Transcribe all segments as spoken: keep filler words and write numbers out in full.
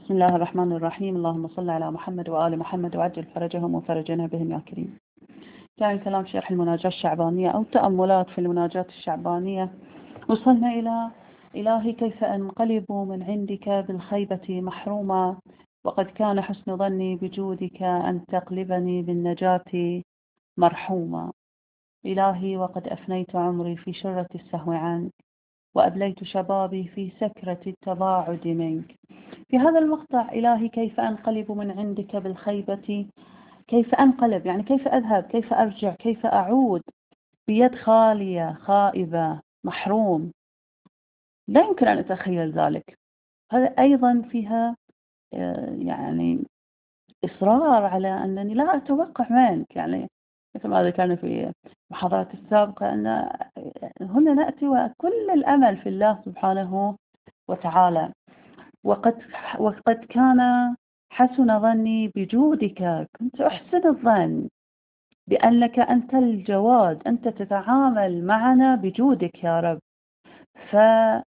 بسم الله الرحمن الرحيم. اللهم صل على محمد وآل محمد وعجل فرجهم وفرجنا بهم يا كريم. كان كلام شرح المناجاة الشعبانية أو تأملات في المناجاة الشعبانية. وصلنا إلى إلهي كيف أنقلب من عندك بالخيبة محروما، وقد كان حسن ظني بجودك أن تقلبني بالنجاة مرحوما. إلهي وقد أفنيت عمري في شرة السهو عنك، وأبليت شبابي في سكرة التباعد منك. في هذا المقطع إلهي كيف أنقلب من عندك بالخيبة، كيف أنقلب يعني كيف أذهب، كيف أرجع، كيف أعود بيد خالية خائبة محروم. لا يمكن أن أتخيل ذلك. هذا أيضا فيها يعني إصرار على أنني لا أتوقع منك، يعني مثل ما ذكرنا في المحاضرات السابقة أن هنا نأتي وكل الأمل في الله سبحانه وتعالى. وقد وقد كان حسن ظني بجودك، كنت أحسن الظن بأنك أنت الجواد، أنت تتعامل معنا بجودك يا رب. فكنت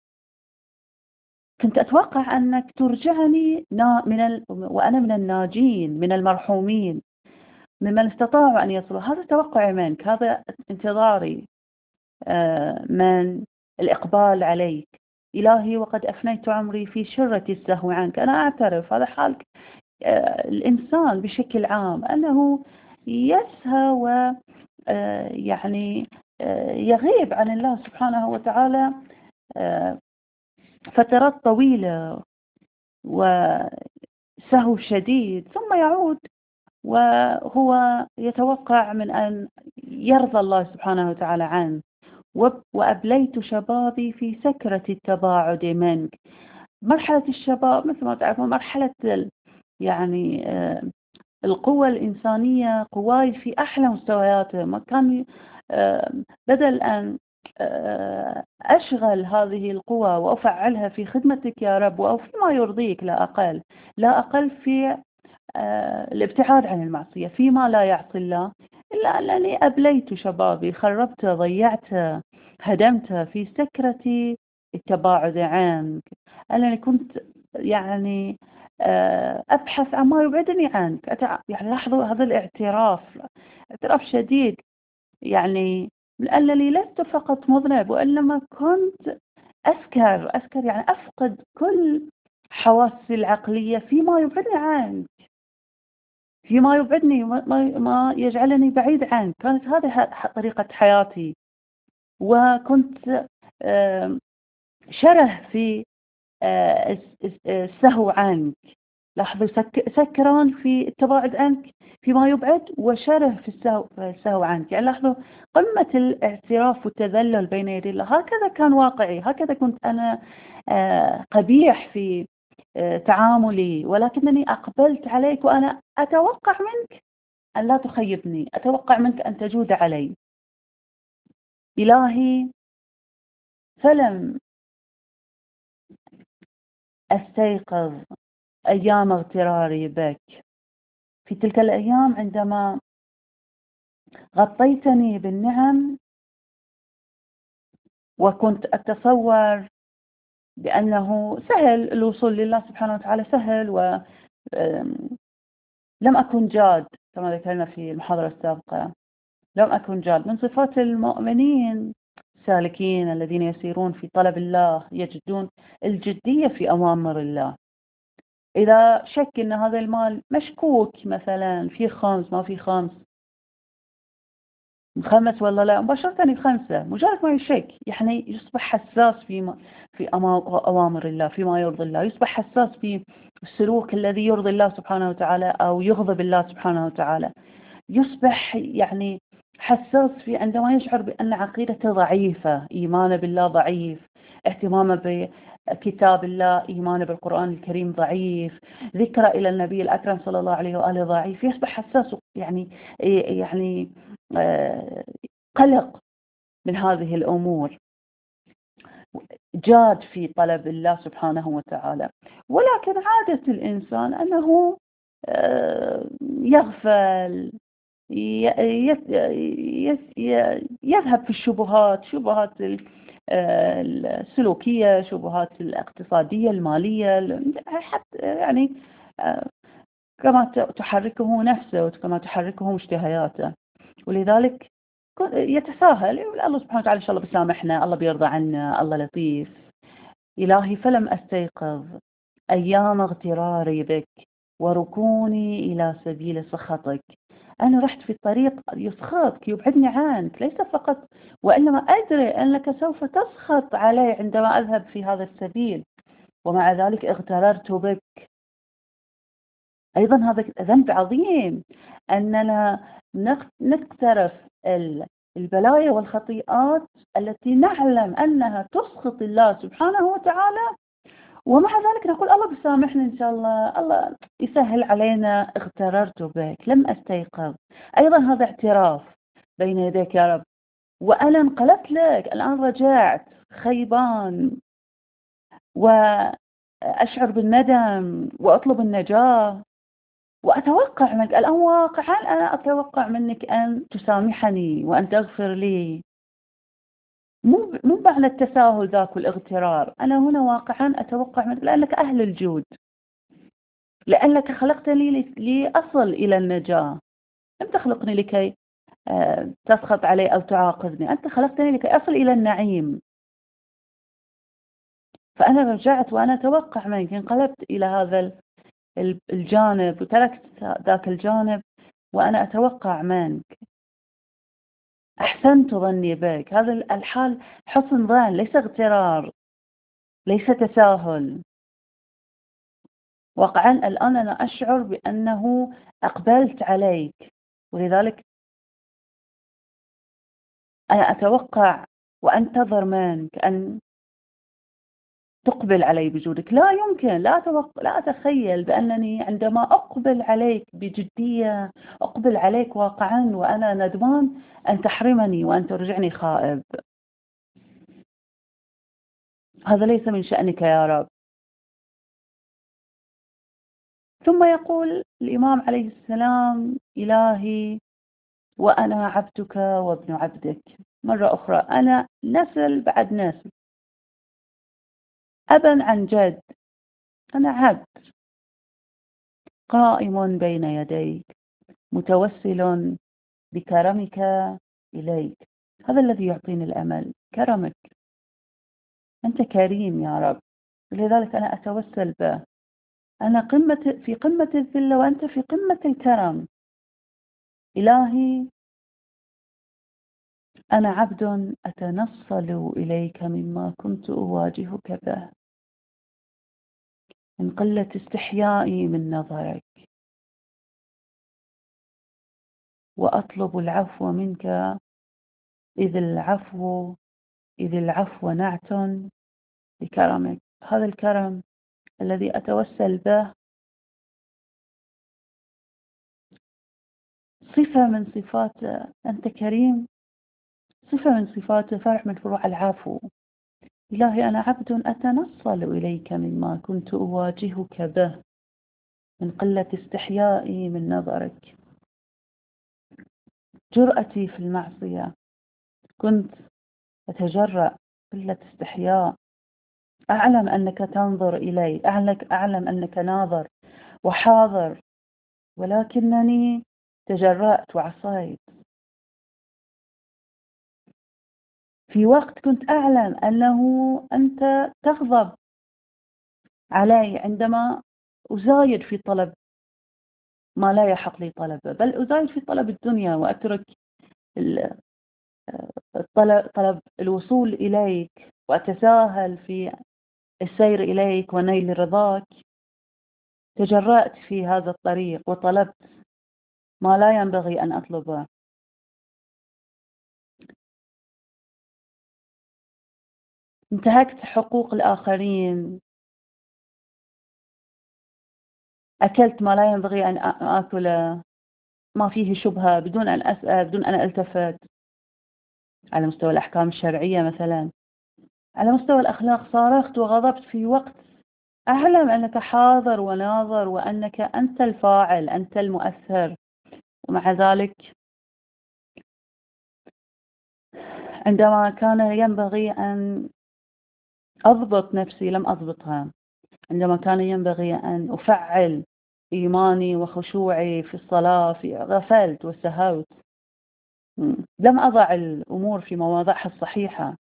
أتوقع أنك ترجعني من ال... وأنا من الناجين من المرحومين ممن استطاعوا أن يصلوا. هذا توقعي منك، هذا انتظاري من الإقبال عليك. إلهي وقد أفنيت عمري في شرة السهو عنك. أنا أعترف هذا حال الإنسان بشكل عام، أنه يسهى و يعني يغيب عن الله سبحانه وتعالى فترات طويلة وسهو شديد، ثم يعود وهو يتوقع من أن يرضى الله سبحانه وتعالى عنه. وأبليت شبابي في سكرة التباعد منك. مرحلة الشباب مثل ما تعرفون مرحلة يعني القوة الإنسانية قواي في أحلى مستوياتها. ما كان بدل أن أشغل هذه القوة وأفعلها في خدمتك يا رب أو فيما يرضيك، لا أقل لا أقل في الابتعاد عن المعصية فيما لا يعصي الله، إلا أنني أبليت شبابي، خربت، ضيعت، هدمت في سكرة التباعد عنك. أنني كنت يعني أبحث عن ما يبعدني عنك. يعني لاحظوا هذا الاعتراف، اعتراف شديد، يعني لأنني لست فقط مذنب وإنما كنت أسكر أسكر يعني أفقد كل حواسي العقلية فيما يبعدني عنك، فيما يبعدني ما يجعلني بعيد عنك. كانت هذه طريقة حياتي، وكنت شره في السهو عنك. لاحظوا سكران في التباعد عنك فيما يبعد، وشره في السهو, السهو عنك. يعني لاحظوا قمة الاعتراف والتذلل بين يدي الله. هكذا كان واقعي، هكذا كنت أنا قبيح في تعاملي، ولكنني أقبلت عليك وأنا أتوقع منك أن لا تخيبني، أتوقع منك أن تجود علي. إلهي فلم أستيقظ أيام اغتراري بك في تلك الأيام عندما غطيتني بالنعم، وكنت أتصور بأنه سهل الوصول لله سبحانه وتعالى، سهل، ولم أكن جاد كما ذكرنا في المحاضرة السابقة. لم أكن جاد. من صفات المؤمنين السالكين الذين يسيرون في طلب الله يجدون الجدية في أوامر الله. إذا شك أن هذا المال مشكوك، مثلا في خمس ما في خمس، خمس ولا لا، مباشرة الخمسة، مجرد ما يشك يعني يصبح حساس في في أوامر الله فيما يرضي الله، يصبح حساس في السلوك الذي يرضي الله سبحانه وتعالى أو يغضب الله سبحانه وتعالى. يصبح يعني حساس في عندما يشعر بأن عقيدته ضعيفة، إيمانه بالله ضعيف، اهتمامه بكتاب الله، إيمانه بالقرآن الكريم ضعيف، ذكره إلى النبي الأكرم صلى الله عليه وآله ضعيف. يصبح حساس، يعني يعني قلق من هذه الأمور، جاد في طلب الله سبحانه وتعالى. ولكن عادة الإنسان أنه يغفل، يذهب في الشبهات، شبهات آه، السلوكية، شبهات الاقتصادية المالية، ال- حتى يعني آه، كما ت- تحركه نفسه وكما تحركه مشتهياته. ولذلك ك- يتساهل يقول الله سبحانه وتعالى إن شاء الله بيسامحنا، الله بيرضى عنا، الله لطيف. إلهي فلم أستيقظ أيام اغتراري بك وركوني إلى سبيل سخطك. أنا رحت في الطريق يسخطك يبعدني عنك، ليس فقط وإنما أدري أنك سوف تسخط علي عندما أذهب في هذا السبيل، ومع ذلك اغتررت بك. أيضا هذا ذنب عظيم أننا نقترف البلايا والخطيئات التي نعلم أنها تسخط الله سبحانه وتعالى، ومع ذلك نقول الله بيسامحنا إن شاء الله، الله يسهل علينا، اغتررت بك لم أستيقظ. أيضا هذا اعتراف بين يديك يا رب، وأنا انقلبت لك، الآن رجعت خيبان وأشعر بالندم وأطلب النجاة، وأتوقع منك الآن واقعا، أنا أتوقع منك أن تسامحني وأن تغفر لي. مو مو معنى التساهل ذاك والاغترار، أنا هنا واقعا أتوقع منك لأنك أهل الجود، لأنك خلقتني لأصل إلى النجاة، لم تخلقني لكي تسخط علي أو تعاقبني، أنت خلقتني لكي أصل إلى النعيم. فأنا رجعت وأنا أتوقع منك، انقلبت إلى هذا الجانب وتركت ذاك الجانب، وأنا أتوقع منك، أحسنت ظني بك. هذا الحال حسن ظن، ليس اغترار، ليس تساهل. واقعا الآن أنا أشعر بأنه أقبلت عليك، ولذلك أنا أتوقع وأنتظر منك أن تقبل علي بجودك. لا يمكن، لا أتوقع، لا أتخيل بأنني عندما أقبل عليك بجدية، أقبل عليك واقعا وأنا ندمان، أن تحرمني وأن ترجعني خائب. هذا ليس من شأنك يا رب. ثم يقول الإمام عليه السلام: إلهي وأنا عبدك وابن عبدك. مرة أخرى أنا نسل بعد نسل، أبا عن جد، أنا عبد قائم بين يديك متوسل بكرمك إليك. هذا الذي يعطيني الأمل، كرمك. أنت كريم يا رب، لذلك أنا أتوسل به. أنا قمة في قمة الذلة وأنت في قمة الكرم. إلهي أنا عبد أتنصل إليك مما كنت أواجهك به، من قلة استحيائي من نظرك، وأطلب العفو منك، إذ العفو إذ العفو نعت بكرمك. هذا الكرم الذي أتوسل به صفة من صفات أنت كريم، صفة من صفات فرع من فروع العفو. إلهي أنا عبد أتنصل إليك مما كنت أواجهك به، من قلة استحيائي من نظرك، جرأتي في المعصية، كنت أتجرأ قلة استحياء. أعلم أنك تنظر إلي، أعلم أنك ناظر وحاضر، ولكنني تجرأت وعصيت في وقت كنت أعلم أنه أنت تغضب علي عندما أزايد في طلب ما لا يحق لي طلبه، بل أزايد في طلب الدنيا وأترك الطلب طلب الوصول إليك، وأتساهل في السير إليك ونيل رضاك. تجرأت في هذا الطريق وطلبت ما لا ينبغي أن أطلبه. انتهكت حقوق الآخرين، أكلت ما لا ينبغي أن آكله، ما فيه شبهة، بدون أن أسأل، بدون أن ألتفت. على مستوى الأحكام الشرعية مثلا، على مستوى الأخلاق صارخت وغضبت في وقت أعلم أنك حاضر وناظر وأنك أنت الفاعل، أنت المؤثر، ومع ذلك عندما كان ينبغي أن أضبط نفسي لم أضبطها، عندما كان ينبغي أن أفعل إيماني وخشوعي في الصلاة في غفلت وسهوت، لم أضع الأمور في مواضعها الصحيحة.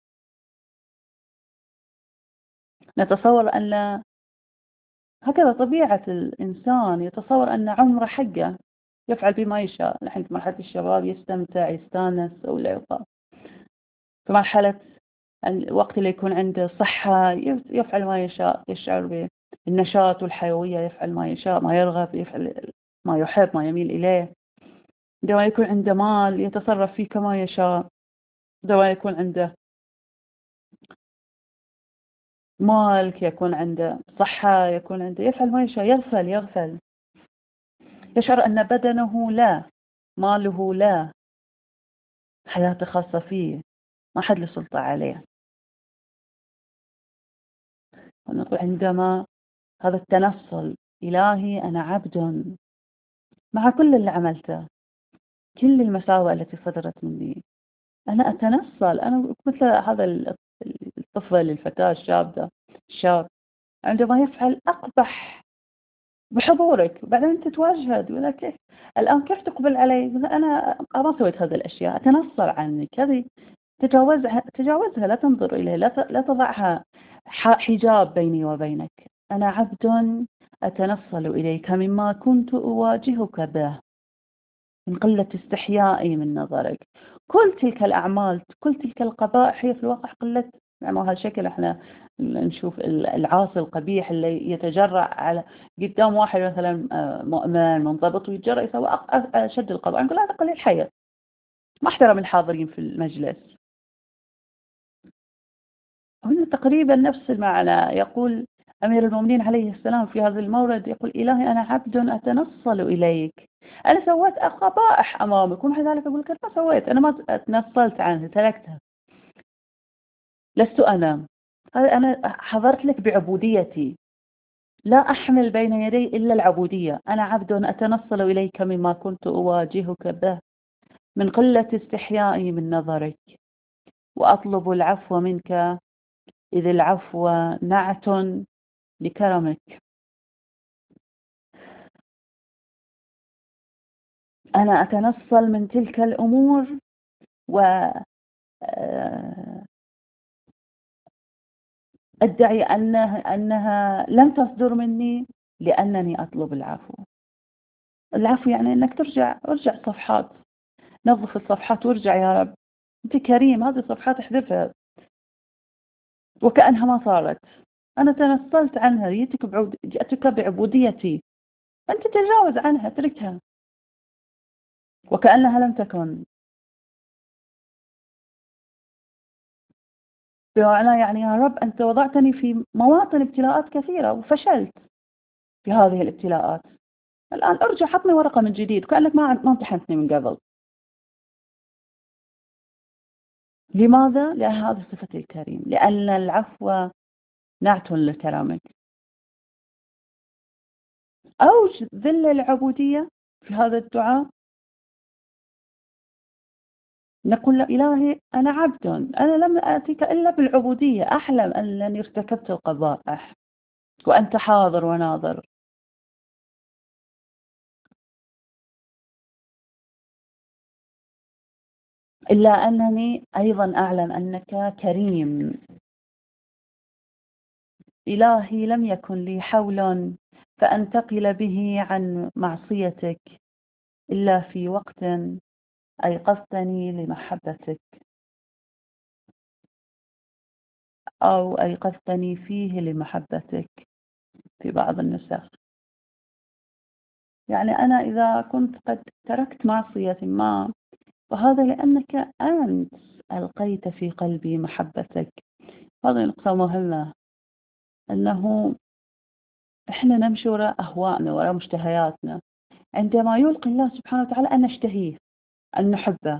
نتصور أن هكذا طبيعة الإنسان، يتصور أن عمره حقه يفعل بما يشاء. الحين في مرحلة الشباب يستمتع يستانس ولا يقع، في مرحلة الوقت اللي يكون عنده صحة يفعل ما يشاء، يشعر بالنشاط والحيوية، يفعل ما يشاء ما يرغب، يفعل ما يحب ما يميل إليه. عندما يكون عنده مال يتصرف فيه كما يشاء، عندما يكون عنده مال يكون عنده صحة يكون عنده يفعل ما يشاء، يغفل يغفل، يشعر أن بدنه لا، ماله لا، حياته خاصة فيه، ما حد له سلطة عليه. ونقول عندما هذا التنصل، إلهي أنا عبد مع كل اللي عملته، كل المساوئ التي صدرت مني، أنا أتنصل. أنا مثل هذا الطفل الفتاة الشاب الشاب عندما يفعل أقبح بحضورك، بعدين أنت تواجهد ولا كيف الآن كيف تقبل علي؟ أنا ما سويت هذه الأشياء، أتنصل عنك. هذه تجاوزها تجاوزها، لا تنظر إليها، لا لا تضعها حجاب بيني وبينك. أنا عبد أتنصل إليك مما كنت أواجهك به من قلة استحيائي من نظرك. كل تلك الأعمال كل تلك القبائح هي في الواقع قلة، يعني هذا الشكل احنا نشوف العاصي القبيح اللي يتجرأ على قدام واحد مثلا مؤمن منضبط ويتجرأ يسوي أشد القبائح، نقول هذا قليل حياة، ما احترم الحاضرين في المجلس. هنا تقريبا نفس المعنى. يقول أمير المؤمنين عليه السلام في هذا المورد، يقول إلهي أنا عبد أتنصل إليك، أنا سويت قبائح أمامك ومع ذلك أقول لك ما سويت، أنا ما تنصلت عنها تركتها، لست أنا أنا حضرت لك بعبوديتي، لا أحمل بين يدي إلا العبودية. أنا عبد أتنصل إليك مما كنت أواجهك به من قلة استحيائي من نظرك، وأطلب العفو منك إذ العفو نعت لكرمك. أنا أتنصل من تلك الأمور و أدعي أنها, أنها لم تصدر مني لأنني أطلب العفو. العفو يعني أنك ترجع ارجع صفحات، نظف الصفحات وارجع يا رب، أنت كريم، هذه الصفحات احذفها وكأنها ما صارت. أنا تنصلت عنها، جئتك بعود... جئتك بعبوديتي، أنت تجاوز عنها تركها وكأنها لم تكن. بمعنى يعني يا رب أنت وضعتني في مواطن ابتلاءات كثيرة وفشلت في هذه الابتلاءات، الآن ارجع حطني ورقة من جديد كأنك ما ما امتحنتني من قبل. لماذا؟ لأن هذه صفة الكريم، لأن العفو نعت لكرامك. أوج ذل العبودية في هذا الدعاء، نقول له إلهي أنا عبد، أنا لم آتيك إلا بالعبودية، أحلم أنني ارتكبت القبائح وأنت حاضر وناظر. إلا أنني أيضا أعلم أنك كريم. إلهي لم يكن لي حول فأنتقل به عن معصيتك إلا في وقت أيقظتني لمحبتك أو أيقظتني فيه لمحبتك في بعض النسخ. يعني أنا إذا كنت قد تركت معصية ما فهذا لأنك أنت ألقيت في قلبي محبتك. هذه نقطة مهمة، أنه إحنا نمشي وراء أهوائنا وراء مشتهياتنا، عندما يلقي الله سبحانه وتعالى أن نشتهيه أن نحبه،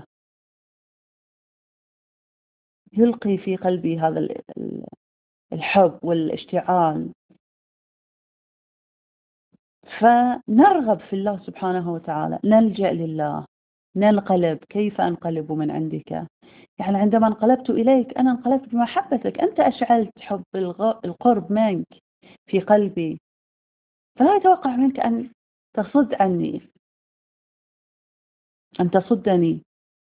يلقي في قلبي هذا الحب والاشتعال، فنرغب في الله سبحانه وتعالى، نلجأ لله، ننقلب. كيف أنقلب من عندك؟ يعني عندما انقلبت إليك أنا انقلبت بمحبتك، أنت أشعلت حب الغ- القرب منك في قلبي، فلا يتوقع منك أن تصد عني، أن تصدني.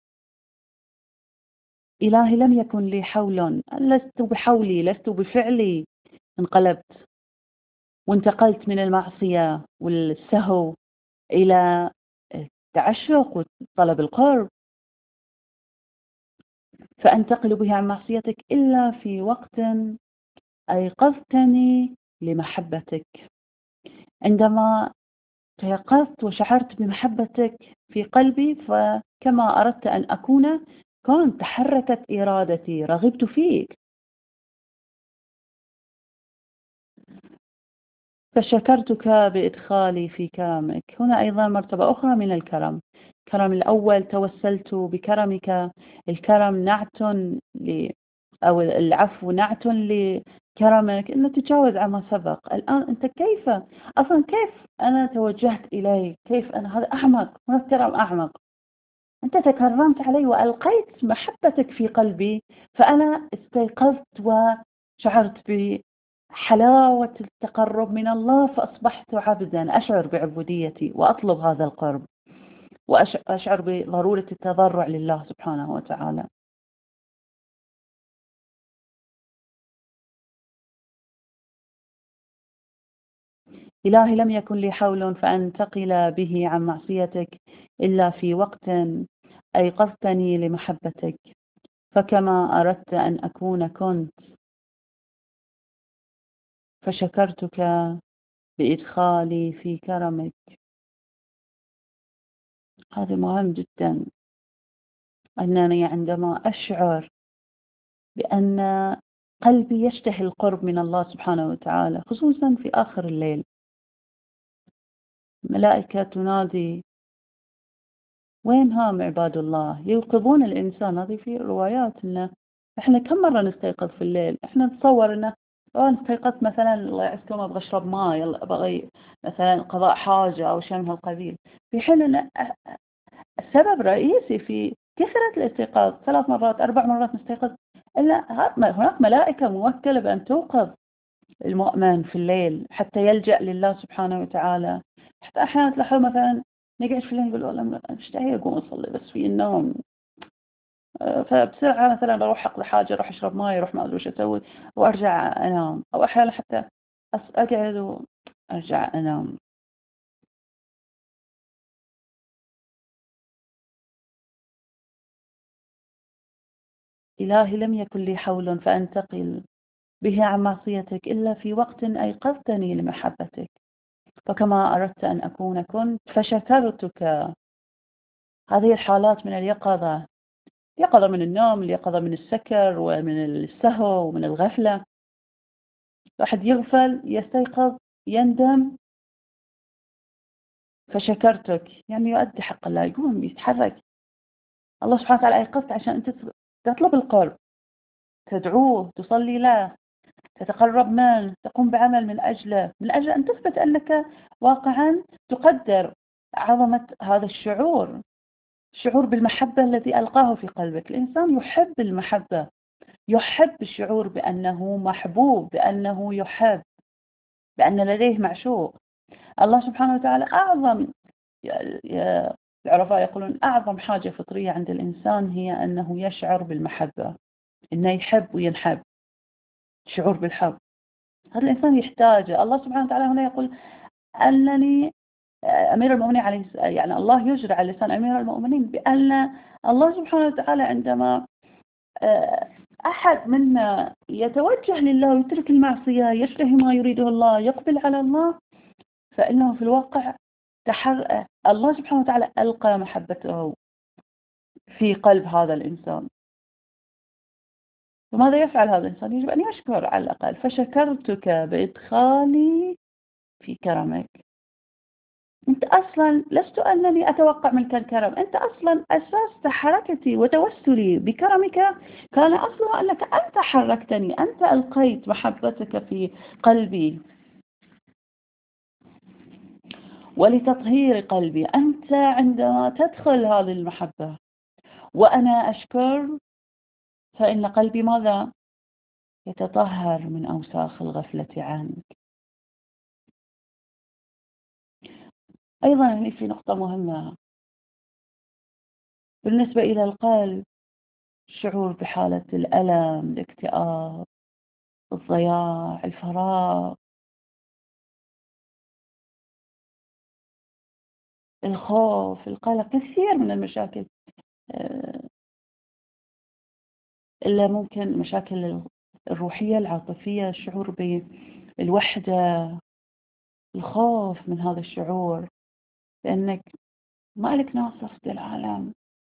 إلهي لم يكن لي حول، لست بحولي، لست بفعلي انقلبت وانتقلت من المعصية والسهو إلى التعشق وطلب القرب، فأنتقل به عن معصيتك إلا في وقت أيقظتني لمحبتك. عندما تيقظت وشعرت بمحبتك في قلبي، فكما أردت أن أكون كنت، تحركت إرادتي، رغبت فيك، فشكرتك بإدخالي في كرمك. هنا أيضا مرتبة أخرى من الكرم. الكرم الأول توسلت بكرمك، الكرم نعت ل أو العفو نعت لكرمك، أن تتجاوز عما سبق. الآن أنت كيف أصلا كيف أنا توجهت إليك؟ كيف أنا؟ هذا أعمق، هذا كرم أعمق. أنت تكرمت علي وألقيت محبتك في قلبي، فأنا استيقظت وشعرت بحلاوة التقرب من الله، فأصبحت عبدا أشعر بعبوديتي وأطلب هذا القرب، وأشعر بضرورة التضرع لله سبحانه وتعالى. إلهي لم يكن لي حول فأنتقل به عن معصيتك إلا في وقت أيقظتني لمحبتك، فكما أردت أن أكون كنت، فشكرتك بإدخالي في كرمك. هذا مهم جدا، أنني عندما أشعر بأن قلبي يشتهي القرب من الله سبحانه وتعالى، خصوصا في آخر الليل، ملائكة تنادي وين هم عباد الله، يوقظون الإنسان. هذه في روايات إنه إحنا كم مرة نستيقظ في الليل، إحنا نتصور إنه أنا استيقظت مثلا الله يعزكم أبغى أشرب ماء، يلا أبغى مثلا قضاء حاجة أو شيء من هالقبيل، في حين إن السبب رئيسي في كثرة الاستيقاظ، ثلاث مرات أربع مرات نستيقظ، إلا هناك ملائكة موكلة بأن توقظ المؤمن في الليل حتى يلجأ لله سبحانه وتعالى. حتى أحيانا تلاحظ مثلا نقعد في الليل نقول والله مشتهي أقوم أصلي بس في النوم، فبسرعة مثلا بروح أقضي حاجة، أروح أشرب ماي، أروح ما أدري وش أسوي وأرجع أنام، أو أحيانا حتى أقعد وأرجع أنام. إلهي لم يكن لي حول فأنتقل به عن معصيتك إلا في وقت أيقظتني لمحبتك، فكما أردت أن أكون كنت، فشكرتك. هذه الحالات من اليقظة، يقظة من النوم، اليقظة من السكر ومن السهو ومن الغفلة. واحد يغفل يستيقظ يندم، فشكرتك يعني يؤدي حق الله، يقوم يتحرك. الله سبحانه وتعالى أيقظت عشان أنت تطلب القرب، تدعوه، تصلي له، تتقرب منه، تقوم بعمل من أجله، من أجل أن تثبت أنك واقعا تقدر عظمة هذا الشعور، الشعور بالمحبة الذي ألقاه في قلبك. الإنسان يحب المحبة، يحب الشعور بأنه محبوب، بأنه يحب، بأن لديه معشوق. الله سبحانه وتعالى أعظم، العرفاء يقولون أعظم حاجة فطرية عند الإنسان هي أنه يشعر بالمحبة، أنه يحب وينحب، شعور بالحب. هذا الإنسان يحتاجه. الله سبحانه وتعالى هنا يقول أنني أمير المؤمنين عليه، يعني الله يجري على لسان أمير المؤمنين بأن الله سبحانه وتعالى عندما أحد منا يتوجه لله ويترك المعصية، يشتهي ما يريده الله، يقبل على الله، فإنه في الواقع تحر... الله سبحانه وتعالى ألقى محبته في قلب هذا الإنسان. فماذا يفعل هذا الإنسان؟ يجب أن يشكر على الأقل. فشكرتك بإدخالي في كرمك. أنت أصلا لست أنني أتوقع منك الكرم، أنت أصلا أساس حركتي وتوسلي بكرمك كان أصلا أنك أنت حركتني، أنت ألقيت محبتك في قلبي ولتطهير قلبي. أنت عندما تدخل هذه المحبة وأنا أشكر فإن قلبي ماذا؟ يتطهر من أوساخ الغفلة عنك. أيضا هنا في نقطة مهمة بالنسبة إلى القلب، الشعور بحالة الألم، الاكتئاب، الضياع، الفراغ، الخوف، القلق، كثير من المشاكل، آه، إلا ممكن المشاكل الروحية العاطفية، الشعور بالوحدة، الخوف من هذا الشعور لأنك ما لك ناصر في العالم.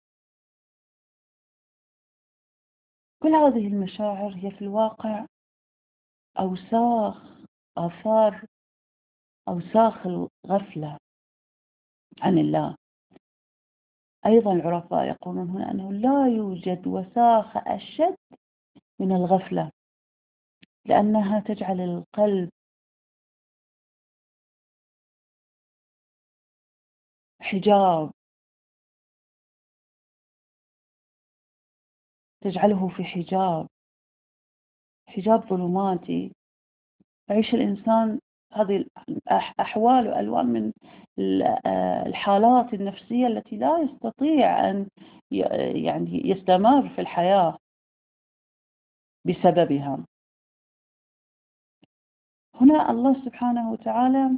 كل هذه المشاعر هي في الواقع أوساخ، آثار أوساخ الغفلة عن الله. أيضا العرفاء يقولون هنا أنه لا يوجد وساخة أشد من الغفلة، لأنها تجعل القلب حجاب، تجعله في حجاب حجاب ظلماتي. يعيش الإنسان هذه الأحوال وألوان من الحالات النفسية التي لا يستطيع أن يعني يستمر في الحياة بسببها. هنا الله سبحانه وتعالى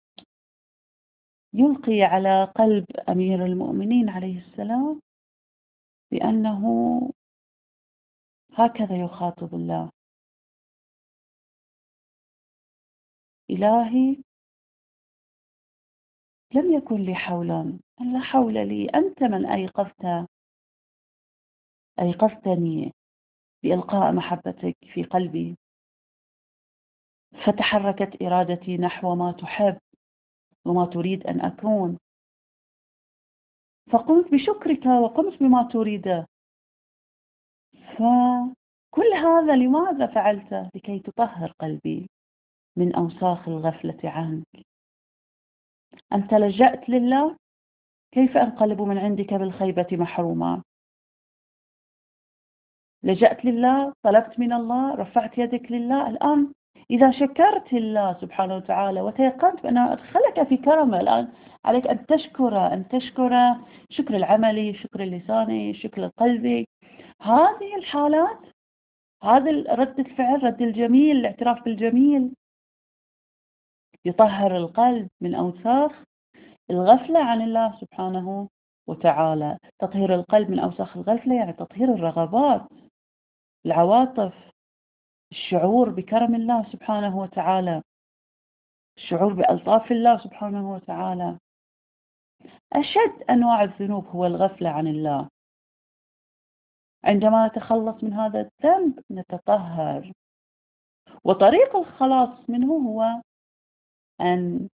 يلقي على قلب أمير المؤمنين عليه السلام بأنه هكذا يخاطب الله: إلهي لم يكن لي حولا، لا حول لي، أنت من أيقظت أيقظتني بإلقاء محبتك في قلبي، فتحركت إرادتي نحو ما تحب وما تريد أن أكون، فقمت بشكرك وقمت بما تريده. فكل هذا لماذا فعلته؟ لكي تطهر قلبي من أوساخ الغفلة عنك. أنت لجأت لله، كيف أنقلب من عندك بالخيبة محروما؟ لجأت لله، طلبت من الله، رفعت يدك لله. الآن إذا شكرت الله سبحانه وتعالى وتيقنت بأنه أدخلك في كرمه، الآن عليك أن تشكر أن تشكر شكر العملي، شكر اللساني، شكر القلبي. هذه الحالات، هذا رد الفعل، رد الجميل، الاعتراف بالجميل، يطهر القلب من أوساخ الغفلة عن الله سبحانه وتعالى. تطهير القلب من أوساخ الغفلة يعني تطهير الرغبات، العواطف، الشعور بكرم الله سبحانه وتعالى، الشعور بألطاف الله سبحانه وتعالى. أشد أنواع الذنوب هو الغفلة عن الله. عندما نتخلص من هذا الذنب نتطهر، وطريق الخلاص منه هو أن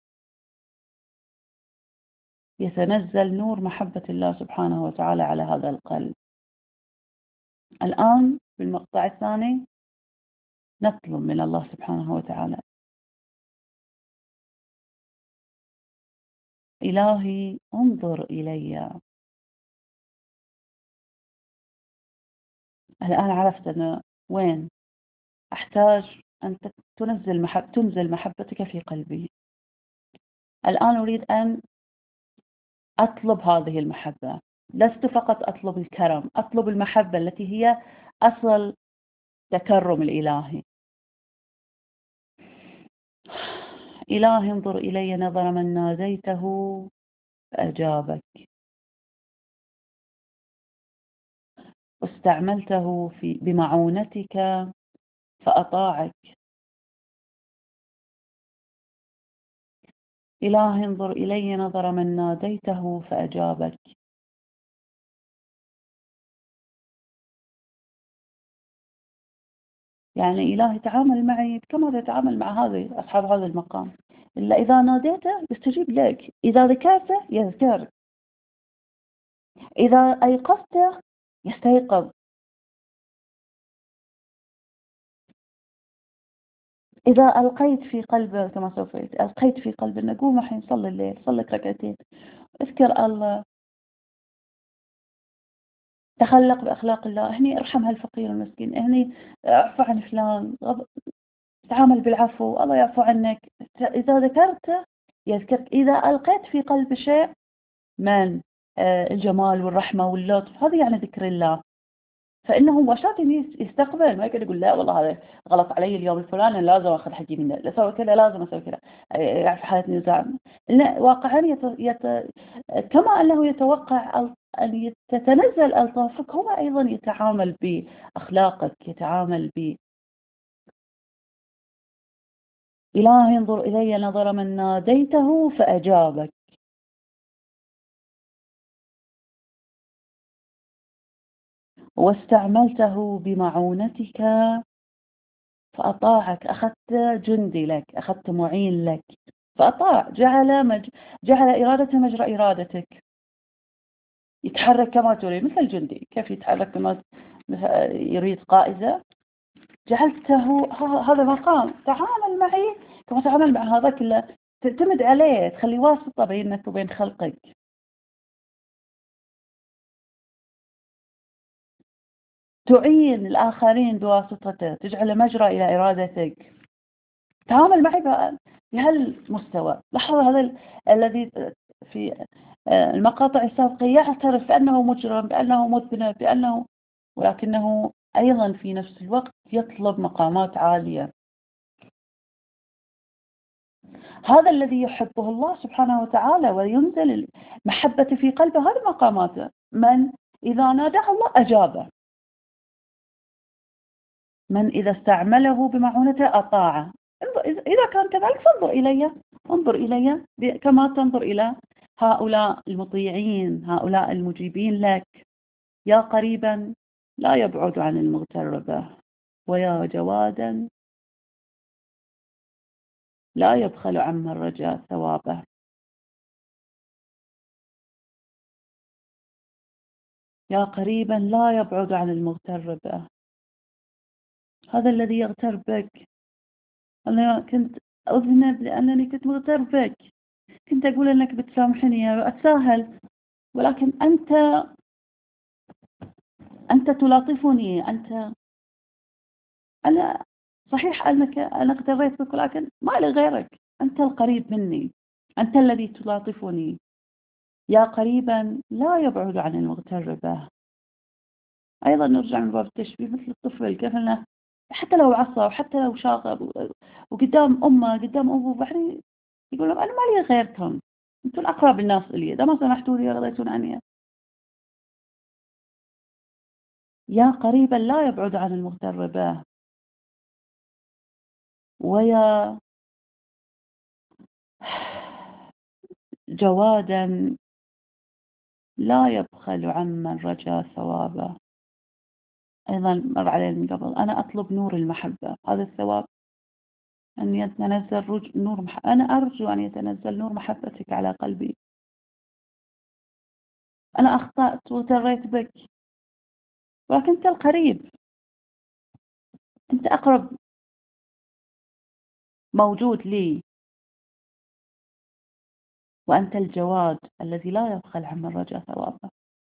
يتنزل نور محبة الله سبحانه وتعالى على هذا القلب. الآن في المقطع الثاني نطلب من الله سبحانه وتعالى: إلهي انظر إلي. الآن عرفت أنا وين أحتاج أن تنزل محب تنزل محبتك في قلبي. الآن أريد أن أطلب هذه المحبة، لست فقط أطلب الكرم، أطلب المحبة التي هي أصل تكرم الإلهي. إلهي انظر إلي نظر من ناديته فأجابك، واستعملته في بمعونتك فأطاعك. إلهي انظر إلي نظر من ناديته فأجابك. يعني إلهي تعامل معي كما تتعامل مع هذه أصحاب هذا المقام، إلا إذا ناديته يستجيب لك، إذا ذكرته يذكرك، إذا أيقظته يستيقظ، إذا ألقيت في قلبه كما سوف ألقيت في قلبه أن قوم الحين صلي الليل، صلي ركعتين، اذكر الله، تخلق بأخلاق الله، هني ارحم هالفقير المسكين، هني اعف عن فلان، غض- تعامل بالعفو، الله يعفو عنك. إذا ذكرته يذكرك، إذا ألقيت في قلب شيء من آه، الجمال والرحمة واللطف، هذا يعني ذكر الله. فإنه مباشرة يستقبل، ما يقعد يقول لا والله هذا غلط علي اليوم الفلاني لازم أخذ حقي منه، لا أسوي كذا لازم أسوي كذا، يعرف حالة نزاع. لا، واقعا يت... يت... كما أنه يتوقع أن تتنزل ألطافك، هو أيضا يتعامل بأخلاقك، يتعامل ب إلهي انظر إلي نظر من ناديته فأجابك، واستعملته بمعونتك فأطاعك، أخذت جندي لك، أخذت معين لك فأطاع، جعل مج... جعل إرادته مجرى إرادتك، يتحرك كما تريد مثل الجندي كيف يتحرك كما يريد قائزة. جعلته هذا مقام، تعامل معي كما تعامل مع هذا كله، تعتمد عليه، تخلي واسطة بينك وبين خلقك. تعين الآخرين بواسطته، تجعل مجرى إلى إرادتك. تعامل معي بهالمستوى. لاحظوا هذا ال- الذي في المقاطع السابقة يعترف بأنه مجرم، بأنه مذنب، بأنه، ولكنه أيضا في نفس الوقت يطلب مقامات عالية. هذا الذي يحبه الله سبحانه وتعالى وينزل المحبة في قلبه، هذه مقاماته. من إذا ناداه الله أجابه، من إذا استعمله بمعونته أطاعه. إذا كان كذلك فانظر إلي، انظر إلي كما تنظر إلى هؤلاء المطيعين، هؤلاء المجيبين لك. يا قريبا لا يبعد عن المغتر به، ويا جوادا لا يبخل عمن رجا ثوابه. يا قريبا لا يبعد عن المغتر به، هذا الذي يغتر بك. أنا كنت أذنب لأنني كنت مغتر بك، كنت أقول أنك بتسامحني، أتساهل، ولكن أنت أنت تلاطفني. أنت أنا صحيح أنك أنا اغتريت بك، ولكن ما لي غيرك، أنت القريب مني، أنت الذي تلاطفني. يا قريبا لا يبعد عن المغتر به. أيضا نرجع من باب التشبيه مثل الطفل، كيف أنه حتى لو عصى وحتى لو شاغب وقدام أمه قدام أبوه، بعدين يقول لهم أنا ما لي غيركم، أنتم أقرب الناس إلي، إذا ما سمحتوا لي رضيتون عني. يا قريبا لا يبعد عن المغتر به، ويا جوادا لا يبخل عمن رجا ثوابه. أيضا مر علينا من قبل، أنا أطلب نور المحبة، هذا الثواب أن يتنزل نور محبة. أنا أرجو أن يتنزل نور محبتك على قلبي. أنا أخطأت وتريت بك، ولكن أنت القريب، أنت أقرب موجود لي، وأنت الجواد الذي لا يبخل عمن رجا ثوابه.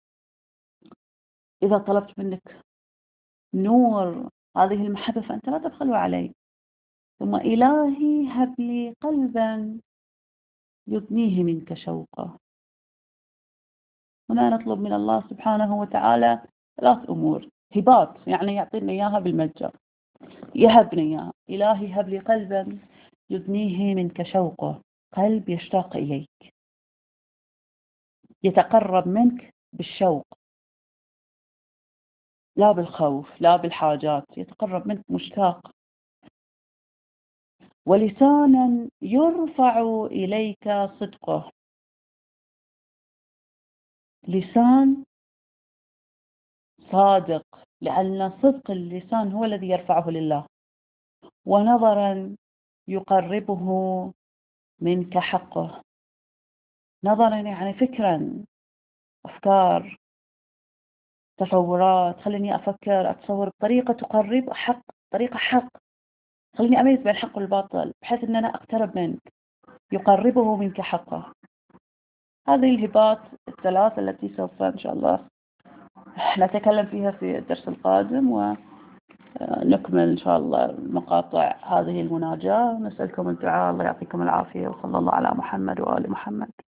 إذا طلبت منك نور هذه المحبة فأنت لا تبخل علي. ثم إلهي هب لي قلبا يدنيه منك شوقا. هنا نطلب من الله سبحانه وتعالى ثلاث أمور، هبات، يعني يعطينا إياها بالمجد، يهبني إياها. إلهي هب لي قلبا يدنيه منك شوقه، قلب يشتاق إليك، يتقرب منك بالشوق، لا بالخوف لا بالحاجات، يتقرب منك مشتاق. ولسانا يرفع إليك صدقه، لسان صادق، لأن صدق اللسان هو الذي يرفعه لله. ونظرا يقربه منك حقه، نظرا يعني فكرا، أفكار، تصورات، خليني أفكر أتصور بطريقة تقرب حق، طريقة حق، خليني أميز بين الحق والباطل بحيث أن أنا أقترب منك، يقربه منك حقه. هذه الهبات الثلاث التي سوف إن شاء الله نتكلم فيها في الدرس القادم، ونكمل إن شاء الله مقاطع هذه المناجاة. نسألكم الدعاء، الله يعطيكم العافية، وصلى الله على محمد وآل محمد.